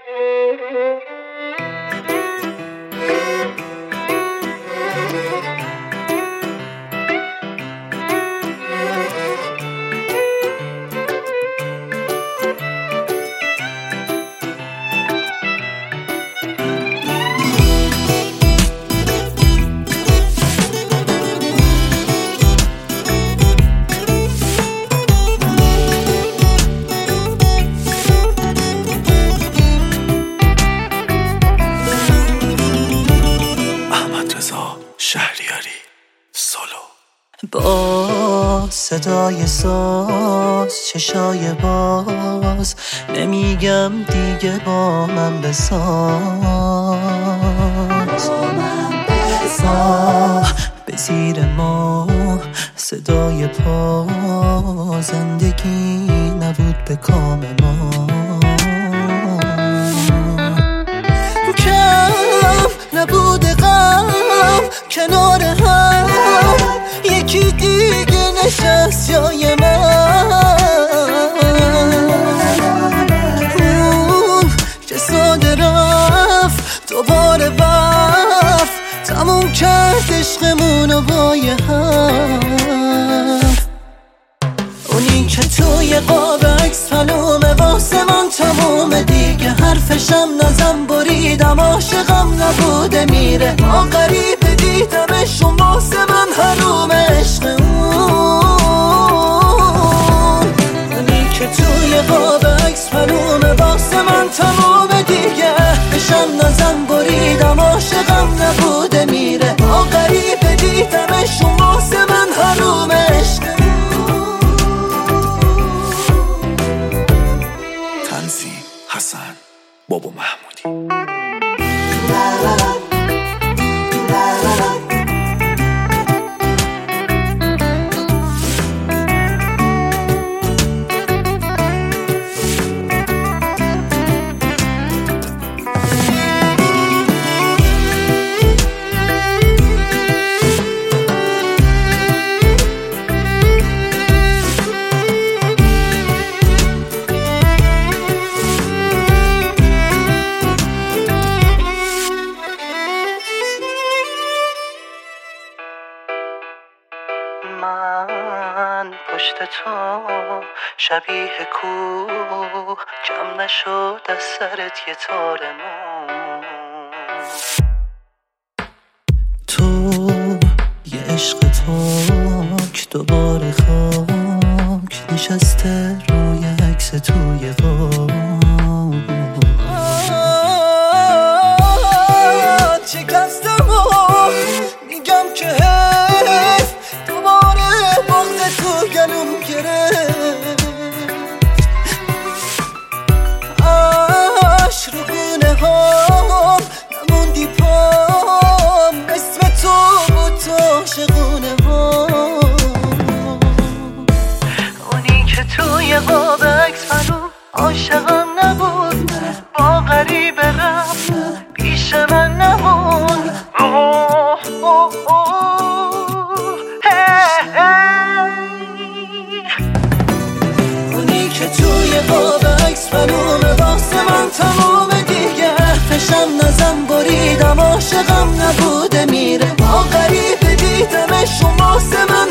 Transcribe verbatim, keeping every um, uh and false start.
شهریاری سولو. با صدای ساز چشای باز نمیگم دیگه با من بساز، آه به زیر ما صدای پا زندگی نبود به کام ما، کم نبود غم کنار هم یکی دیگه نشست جای من، اون که ساده رفت دوباره برف تموم کرد عشقمونو با یه هم، اونی که توی قاب عکس تنومه واسه من تمومه دیگه، حرفشم نزم بریدم عاشقم نبوده میره، ما غریبه دیدمشون واسه من حرومه عشق اون، اونی که توی قاب عکس تنومه واسه من تمومه دیگه، حرفشم نزم بریدم عاشقم نبوده میره، ما غریبه دیدمشون واسه من حرومه عشق اون. تنظیم حسن بابا محمودی. من پشت تو شبیه کوه کم نشد از سرت یه تار مو، تو یه عشق تاک دوباره خاک نشسته روی عکس توی قاب، شکستم و میگم که حیف دوباره بغض تو گلوم گرفت، آش رو گونه هام نموندی پام، اسم تو بود تو عاشقونه هام، اونی که توی قاب عکس منو عاشقم نبود با غریبه رفت پیش من نمون، اوه اوه اوه اونی که توی قاب عکس منومه واسه من تمومه دیگه، حرفشم نزم بریدم عاشقم نبوده میره، ما غریبه دیدمشون واسه من